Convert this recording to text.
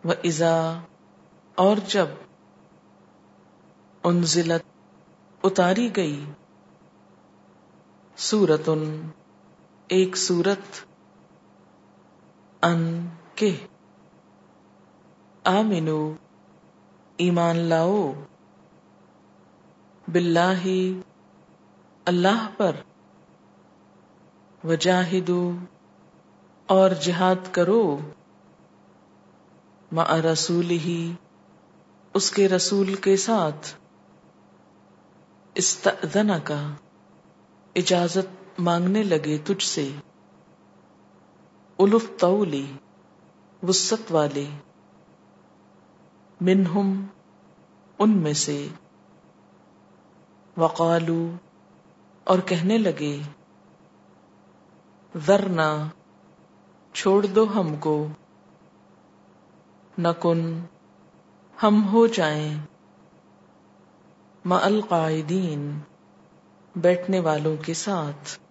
وَإِذَا اور جب انزلت اتاری گئی سورتن ایک سورت ان کے آمنو ایمان لاؤ باللہ اللہ پر وجاہدو اور جہاد کرو مع رسولہ اس کے رسول کے ساتھ استأذنک اجازت مانگنے لگے تجھ سے اولو الطول وسعت والے منہم ان میں سے وقالو اور کہنے لگے ذرنا چھوڑ دو ہم کو نکن ہم ہو جائیں مع القاعدین بیٹھنے والوں کے ساتھ